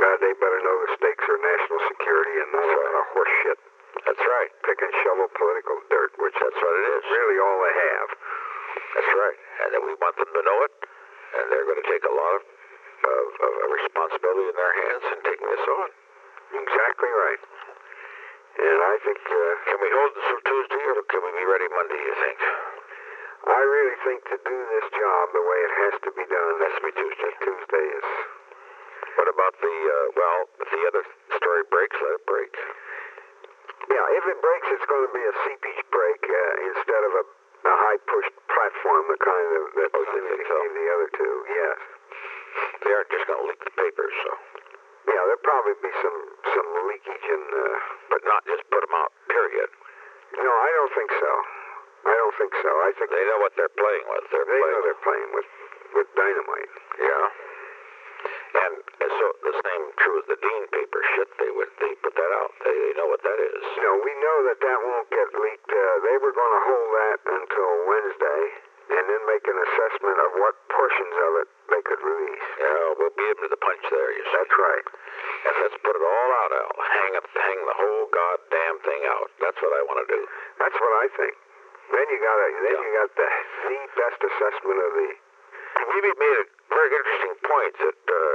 They better know the stakes are national security and not a lot of horse shit. That's right. Pick and shovel political dirt, which That's what it is. really all they have. That's right. And then we want them to know it, and they're going to take a lot of responsibility in their hands in taking this on. Exactly right. And I think... can we hold this till Tuesday, or can we be ready Monday, you think? I really think to do this job the way it has to be done... It has to be Tuesday. Tuesday is... What about the, if the other story breaks, let it break. Yeah, if it breaks, it's going to be a seepage break instead of a high-pushed platform, the kind of that gave the other two, yes. They aren't just going to leak the papers, so... Yeah, there'll probably be some leakage in... But not just put them out, period. No, I don't think so. I think... They know what they're playing with. They know they're playing with dynamite. Yeah. And so the same true as the Dean paper shit, they put that out. They know what that is. No, we know that won't get leaked. They were going to hold that until Wednesday and then make an assessment of what portions of it they could release. Yeah, we'll be able to the punch there, you see. That's right. And let's put it all out, Al. Hang the whole goddamn thing out. That's what I want to do. That's what I think. Then you got the best assessment of the... Maybe it made a very interesting point that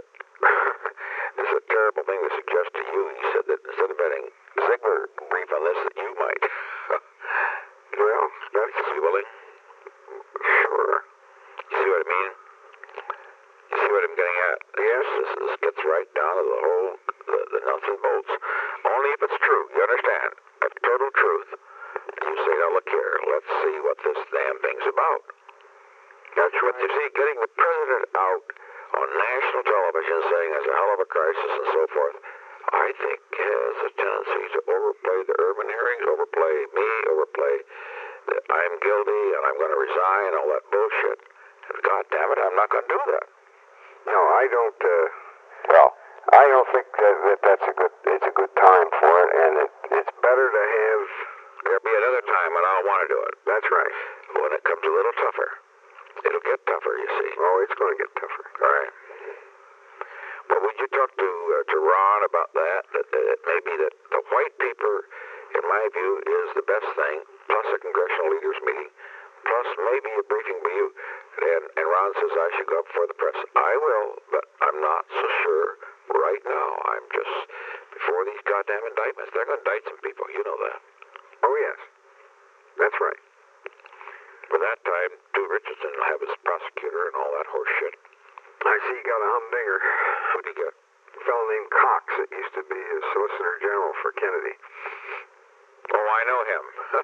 this is a terrible thing to suggest to you. He said that instead of betting Ziegler brief on this, that you might. Well, that's... Is he willing? Sure. You see what I mean? You see what I'm getting at? Yes. This gets right down to the whole, the nuts and bolts. Only if it's true. You understand? If total truth. You say, now look here, let's see what this damn thing's about. That's right. But you see, getting the president out on national television saying there's a hell of a crisis and so forth, I think has a tendency to overplay the urban hearings, overplay me, overplay that I'm guilty and I'm going to resign, all that bullshit. And God damn it, I'm not going to do that. No, I don't. I don't think that's it's a good time for it, and it's better to have. There'll be another time when I'll want to do it. That's right. When it comes a little tougher. It'll get tougher, you see. Oh, it's going to get tougher. All right. Well, would you talk to Ron about that? That maybe that the white paper, in my view, is the best thing, plus a congressional leaders meeting, plus maybe a briefing by you. And Ron says I should go up before the press. I will, but I'm not so sure right now. I'm just, before these goddamn indictments, they're going to indict some people. You know that. Oh, yes. That's right. By that time, Stu Richardson will have his prosecutor and all that horse shit. I see you got a humdinger. Who'd he get? A fellow named Cox that used to be his Solicitor General for Kennedy. Oh, I know him.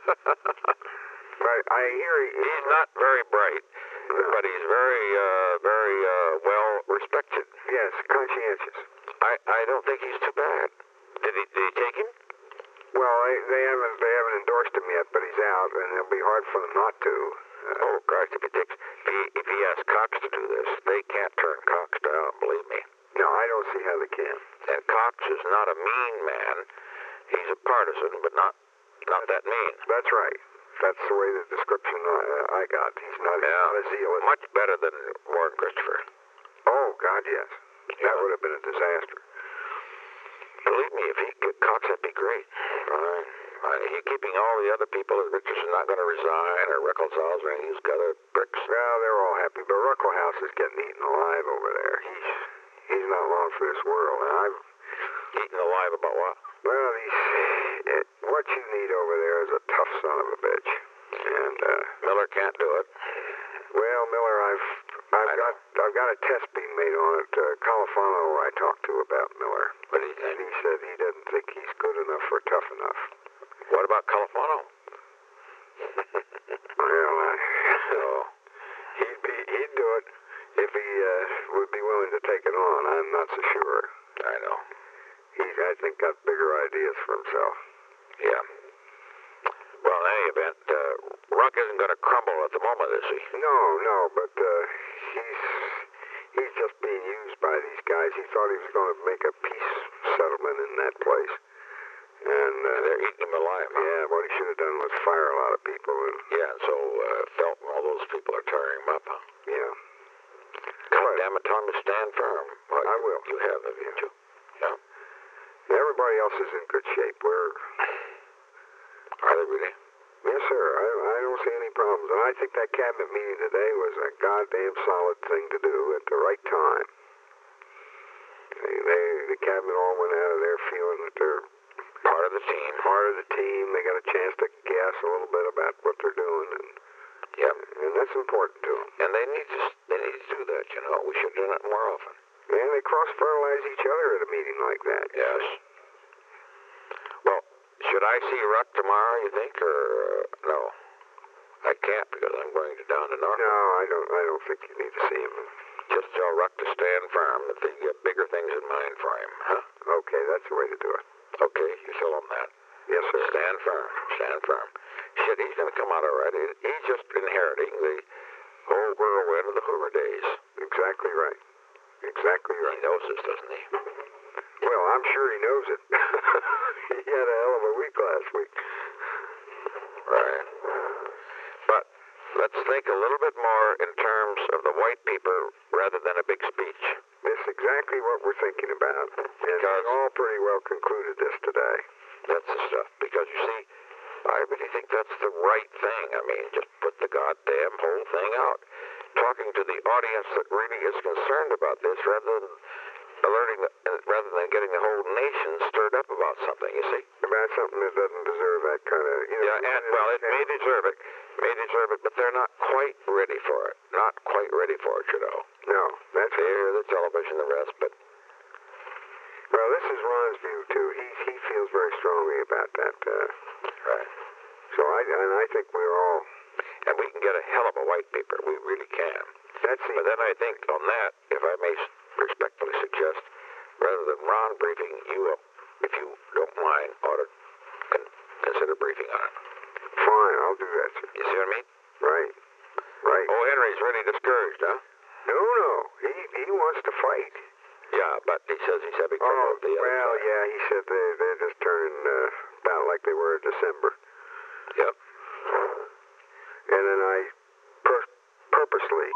But I hear he's not very bright, but he's very well respected. Yes, conscientious. I don't think he's too bad. Did he take him? Well, they haven't endorsed him yet, but he's out, and it'll be hard for them not to. Oh, Christ, if he asks Cox to do this, they can't turn Cox down, believe me. No, I don't see how they can. And Cox is not a mean man. He's a partisan, but not that mean. That's right. That's the way the description I got. He's not a zealot. Much better than Warren Christopher. Oh, God, yes. Yeah. That would have been a disaster. Believe me, if he could, Cox, that'd be great. He keeping all the other people, is Richardson not going to resign, or Ruckelshaus, or any of these other bricks? Well, they're all happy, but Ruckelshaus is getting eaten alive over there. He's not long for this world. And I've eaten alive about what? Well, what you need over there is a tough son of a bitch. And Miller can't do it. Well, Miller, I've got a test being made on it. Califano I talked to about Miller. What do you think? He said he doesn't think he's good enough or tough enough. What about Califano? Well, he'd do it if he would be willing to take it on. I'm not so sure. I know. He's, I think, got bigger ideas for himself. Yeah. Well, in any event, Ruck isn't going to crumble at the moment, is he? No, but he's just being used by these guys. He thought he was going to make a peace settlement in that place. And they're eating him alive. Huh? Yeah, what he should have done was fire a lot of people. Yeah, and so Felton, all those people are tearing him up, huh? Yeah. God damn it, tell him to stand firm. Well, I will. You have, haven't you? else is in good shape. Are they really? Yes, sir. I don't see any problems. And I think that cabinet meeting today was a goddamn solid thing to do at the right time. The cabinet all went out of there feeling that they're Part of the team. part of the team. They got a chance to guess a little bit about what they're doing, and that's important to them. And they need to do that, you know. We should do that more often. And they cross-fertilize each other at a meeting like that. Yes. Well, should I see Ruck tomorrow, you think, or no? I can't because I'm going down to Norfolk. No, I don't think you need to see him. Just tell Ruck to stand firm that they get bigger things in mind for him, huh? Okay, that's the way to do it. Okay, you tell him that. Yes, sir. Stand firm. Stand firm. Shit, he's going to come out all right. He's just inheriting the whole whirlwind of the Hoover days. Exactly right. Exactly He right. knows this, doesn't he? Well, I'm sure he knows it. He had a hell of a week last week. Right. But let's think a little bit more in terms of the white people rather than a big speech. That's exactly what we're thinking about. And we all pretty well concluded this today. That's the stuff. Because, you see, I really think that's the right thing. I mean, just put the goddamn whole thing out. Talking to the audience that really is concerned about this rather than getting the whole nation stirred up about something, you see. About something that doesn't deserve that kind of, Yeah, and, well, it may deserve it. But they're not quite ready for it. Not quite ready for it, you know. No, that's They hear the television, the rest, but... Well, this is Ron's view, too. He feels very strongly about that. Right. So I think we're all... And we can get a hell of a white paper. We really can. But then I think on that, if I may respectfully suggest, rather than Ron briefing, you, if you don't mind, ought to consider briefing on it. Fine, I'll do that, sir. You see what I mean? Right. Oh, Henry's really discouraged, huh? No. He wants to fight. Yeah, but he says he's having trouble with the other side. Yeah, he said they're just turning about like they were in December. Yep. And then I purposely...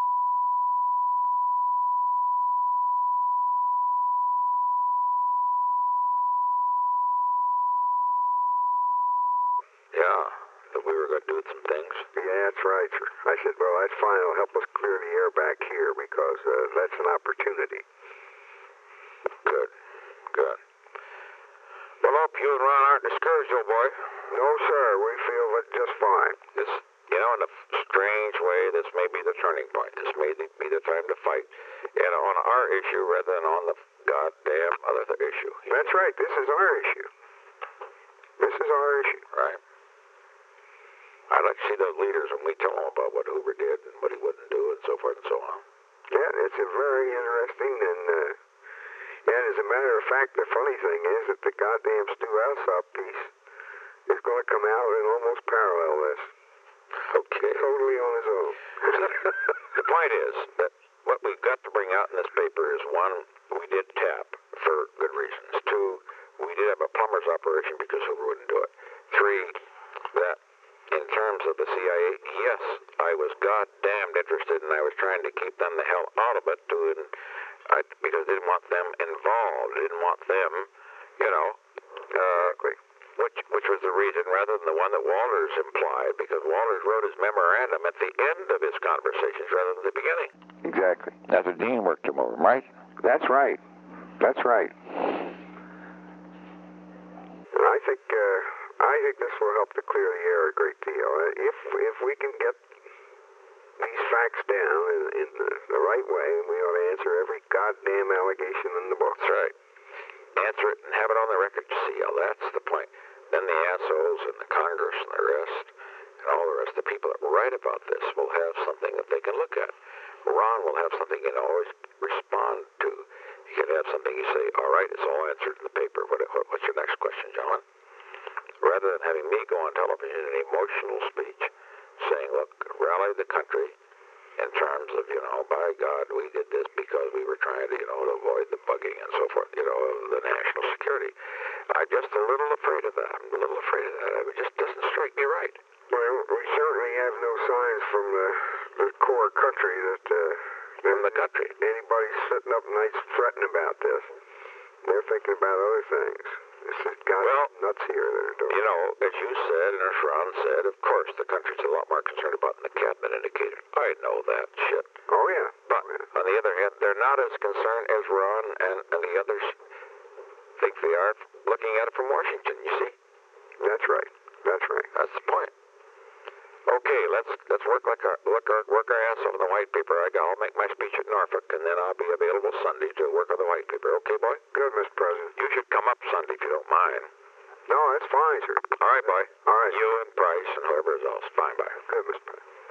Yeah, that we were going to do some things. Yeah, that's right, sir. I said, well, that's fine. It'll help us clear the air back here because that's an opportunity. Good. Well, I hope you and Ron aren't discouraged, old boy. No, sir. We feel just fine. This, in a strange way, this may be the turning point. This may be the time to fight. And on our issue rather than on the goddamn other issue. That's right. This is our issue. Right. I'd like to see those leaders when we tell them about what Hoover did and what he wouldn't do and so forth and so on. Yeah, it's a very interesting and as a matter of fact, the funny thing is that the goddamn Stu Alsop piece is going to come out and almost parallel this. Okay. Totally on his own. The point is that what we've got to bring out in this paper is, one, we did tap for good reasons. Two, we did have a plumber's operation because Hoover wouldn't do it. Three, that in terms of the CIA, yes, I was goddamned interested and I was trying to keep them the hell out of it because I didn't want them involved. I didn't want them, which was the reason rather than the one that Walters implied, because Walters wrote his memorandum at the end of his conversations rather than the beginning. Exactly. That's what Dean worked him over, right? That's right. And I think this will help to clear the air a great deal. If we can get these facts down in the right way, we ought to answer every goddamn allegation in the book. That's right. Answer it and have it on the record to see. That's the point. Then the assholes and the Congress and the rest, and all the rest, the people that write about this will have something that they can look at. Ron will have something he can always respond to. He can have something you say, all right, it's all answered in the paper. What's your next question, gentlemen? Rather than having me go on television in an emotional speech saying, look, rally the country in terms of, by God, we did this because we were trying to, to avoid the bugging and so forth, of the national security. I'm just a little afraid of that. It just doesn't strike me right. Well, we certainly have no signs from the core country that anybody's sitting up nights fretting about this. They're thinking about other things. This has got nuts here that are doing. You know, as you said and as Ron said, of course the country's a lot more concerned about than the cabinet indicated. I know that shit. Oh, yeah. But on the other hand, they're not as concerned as Ron and the others think they are looking at it from Washington, you see? That's right. That's right. That's the point. Okay, let's work work our ass off on the white paper. I'll make my speech at Norfolk, and then I'll be available Sunday to work on the white paper. Okay, boy? Good, Mr. President. You should come up Sunday if you don't mind. No, that's fine, sir. All right, boy. All right. You and Price and whoever else. Fine, bye. Good, Mr. President.